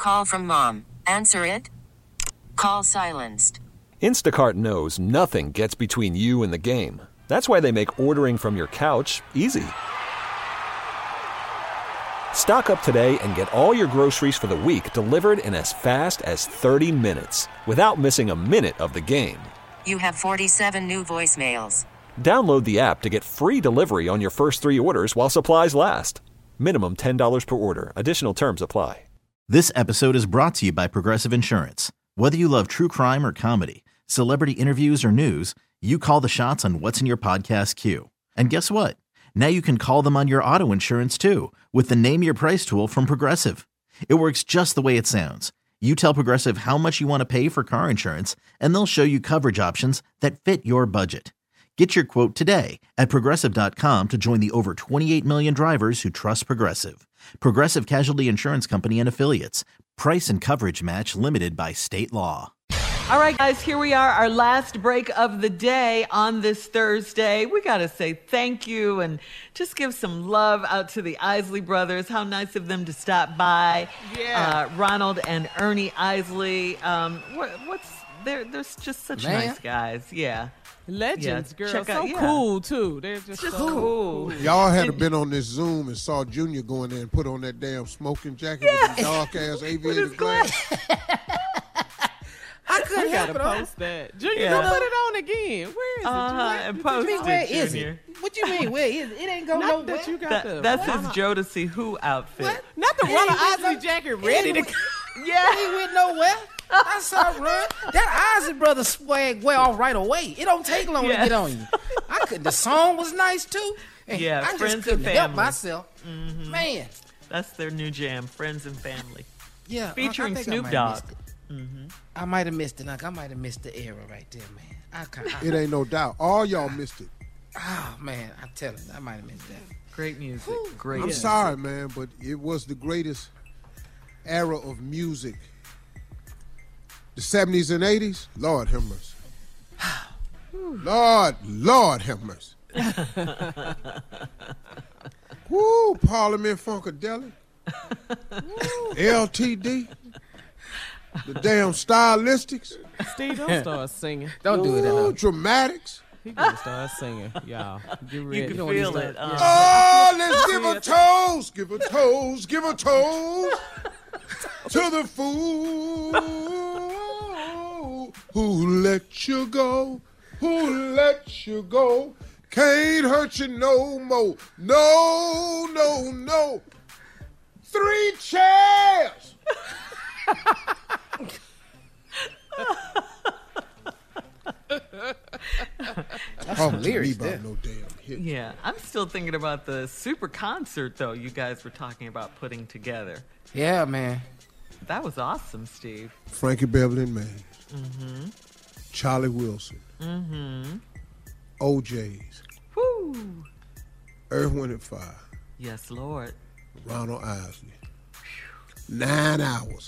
Call from mom. Answer it. Call silenced. Instacart knows nothing gets between you and the game. That's why they make ordering from your couch easy. Stock up today and get all your groceries for the week delivered in as fast as 30 minutes without missing a minute of the game. You have 47 new voicemails. Download the app to get free delivery on your first 3 orders while supplies last. Minimum $10 per order. Additional terms apply. This episode is brought to you by Progressive Insurance. Whether you love true crime or comedy, celebrity interviews or news, you call the shots on what's in your podcast queue. And guess what? Now you can call them on your auto insurance too with the Name Your Price tool from Progressive. It works just the way it sounds. You tell Progressive how much you want to pay for car insurance, and they'll show you coverage options that fit your budget. Get your quote today at Progressive.com to join the over 28 million drivers who trust Progressive. Progressive Casualty Insurance Company and Affiliates. Price and coverage match limited by state law. All right, guys, here we are, our last break of the day on this Thursday. We got to say thank you and just give some love out to the Isley brothers. How nice of them to stop by. Yeah. Ronald and Ernie Isley. They're just such nice guys. Yeah. Legends, girl. Check out, cool, too. They're just so cool. Y'all had been on this Zoom and saw Junior go in there and put on that damn smoking jacket with the dark-ass aviator glass. I couldn't help it. Post that. Junior, go put it on again. Where is it? And post it, where is Junior. it? What you mean, where is it? It ain't going nowhere. That you got that's his Jodeci Who outfit. What? Not the Ronald Isley jacket ready to go. Yeah. He ain't went nowhere. I saw run. That Isley Brothers swag well off right away. It don't take long to get on you. The song was nice too. And Yeah, I Friends just couldn't and help Family. myself. Mm-hmm. Man. That's their new jam, Friends and Family. Yeah. Featuring I think Snoop I Dogg. I might have missed it. I might have missed the era right there, man. It ain't no doubt. All y'all missed it. Oh, man. I tell you, I might have missed that. Great music. Great I'm music. sorry, man, but it was the greatest era of music. The 70s and 80s, Lord have mercy. Lord have mercy. Woo, Parliament Funkadelic. LTD. The damn Stylistics. Steve, don't start singing. Don't do it, Ooh, Dramatics. He gonna start singing, y'all. Get ready. You can feel it. Oh, let's give a toast, give a toast, give a toast to the fool who let you go, can't hurt you no more. No. 3 chairs. Talk to me lyrics about there. no damn hit. Yeah, I'm still thinking about the super concert, though, you guys were talking about putting together. Yeah, man. That was awesome, Steve. Frankie Beverly and Mays. Charlie Wilson. OJ's. Woo! Earth, Wind and Fire. Yes, Lord. Ronald Isley. 9 hours.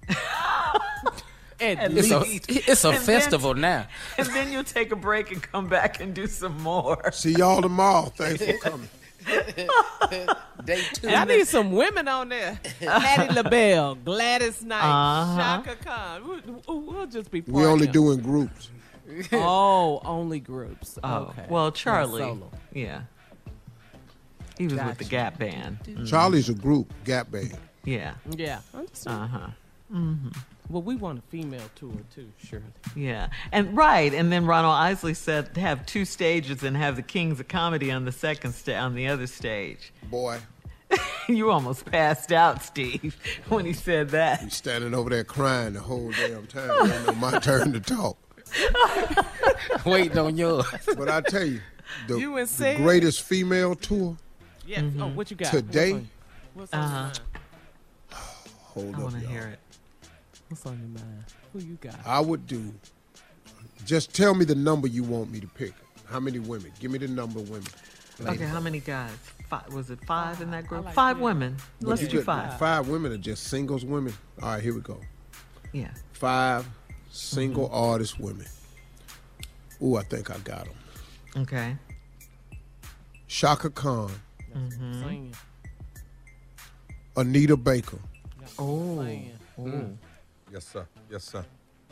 It's a festival now. And then you'll take a break and come back and do some more. See y'all tomorrow. Thanks for coming. Day 2. I need some women on there. Patti LaBelle, Gladys Knight, Shaka Khan. We'll just be We only partying. doing groups. Oh, only groups. Oh, Okay. well, Not Charlie. solo. Yeah. He was with the Gap Band. Charlie's a group, Gap Band. Yeah. Yeah. Understood. Uh-huh. Well, we want a female tour too, Shirley. Yeah. And then Ronald Isley said to have 2 stages and have the Kings of Comedy on the on the other stage. Boy, You almost passed out, Steve, when he said that. he's standing over there crying the whole damn time. I don't know my turn to talk. Waiting on yours. But I tell you, You and the Sam? greatest female tour, Yes. Oh, what you got? Today? What's on your mind? hold I up, want to y'all. hear it. What's on your mind? Who you got? I would do, just tell me the number you want me to pick. How many women? Give me the number of women. Okay, how many guys? 5, was it 5 in that group? I like 5 that. women. Let's You do get 5. 5 women are just singles women. All right, here we go. Yeah. 5 single artist women. Ooh, I think I got them. Okay. Shaka Khan, Singing. Anita Baker, Oh. Singing. Yes, sir. Yes, sir.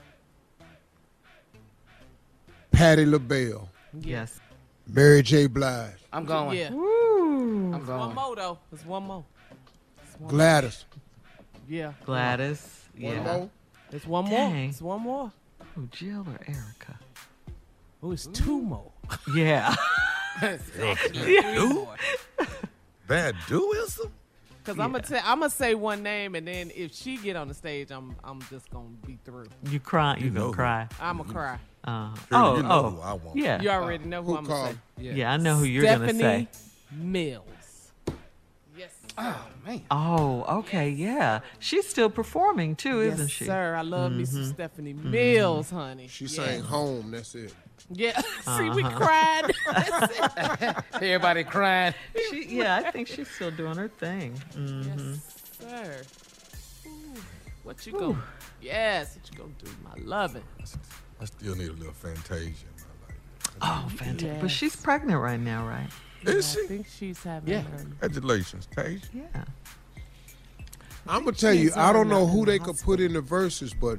Patti LaBelle. Yes. Mary J. Blige. I'm going. Yeah. Ooh. I'm going. One more, though. There's one more. Gladys. Yeah. Gladys. One Yeah. more. It's one Dang. more. It's one more. Oh, Jill or Erica? Oh, it's two more. Yeah. Bad duism? Because I'm gonna say one name, and then if she get on the stage, I'm just gonna be through. You cry. You know gonna who. cry. I'm gonna cry. Shirley, you know who I want. Yeah. You already know who Who I'm gonna called? say. Yeah, I know who you're gonna say. Stephanie Mills. Yes. Oh, man. Oh, okay, yeah. She's still performing too, Yes, isn't she? sir. I love me some Stephanie Mills, honey. She Yes. sang Home, that's it. Yeah. See, we cried. Everybody crying. Yeah, I think she's still doing her thing. Yes, sir. Ooh, what you gonna? Yes, what you gonna do? My loving. I still need a little Fantasia in my life. Oh, fantastic. Yes. But she's pregnant right now, right? Is I she? think she's having. Yeah. her- Congratulations, Tasia. Yeah. I'm going to tell you, I don't know who they could put in the verses, but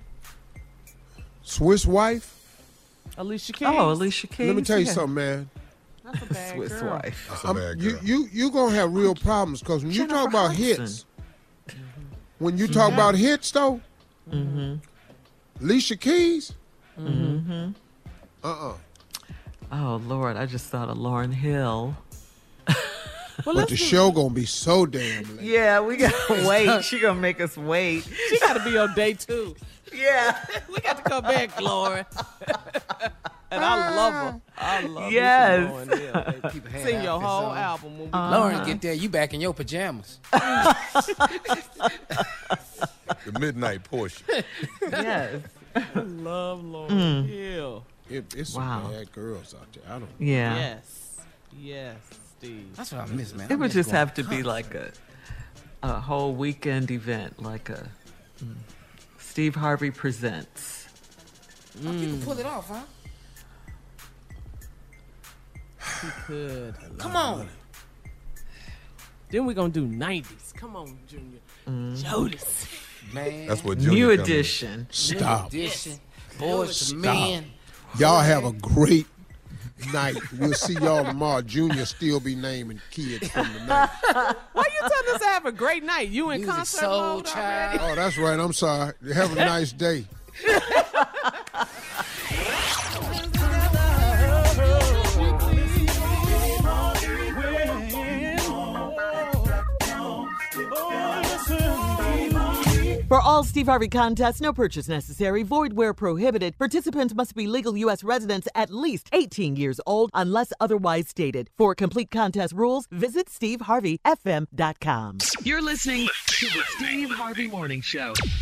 Swiss Wife, Alicia Keys. Oh, Alicia Keys. let me tell you yeah. something, man. That's a bad Swiss girl. wife. That's a bad girl. You're going to have real problems because when you Jennifer talk about Hudson. hits, when you talk about hits, though, Alicia Keys, Oh, Lord, I just thought of Lauryn Hill. but the show going to be so damn late. Yeah, we got to wait. She going to make us wait. She got to be on day 2. Yeah. We got to come back, Lauren. And I love her. I love Yes. her. Lauryn Hill, baby. People had Sing your outfits whole on. album when we Lauren, get there. You back in your pajamas. The midnight portion. Yes. love Lauryn Hill. It's Wow. some bad girls out there. I don't know. Yeah. Yes. Yes, Steve. That's what I miss, man. It I would miss just going have to be concerts. like a whole weekend event, like a Steve Harvey Presents. Some people pull it off, huh? He could. Come on. Then we're going to do 90s. Come on, Junior. Jonas. Man. That's what Junior New come in. edition. Stop. Edition. Boys to Stop. men. Y'all have a great night. We'll see y'all tomorrow. Junior still be naming kids from the night. Why you telling us to have a great night? You in Music concert Soul mode Child. already? Oh, that's right. I'm sorry. Have a nice day. For all Steve Harvey contests, no purchase necessary, void where prohibited. Participants must be legal U.S. residents at least 18 years old unless otherwise stated. For complete contest rules, visit SteveHarveyFM.com. You're listening to the Steve Harvey Morning Show.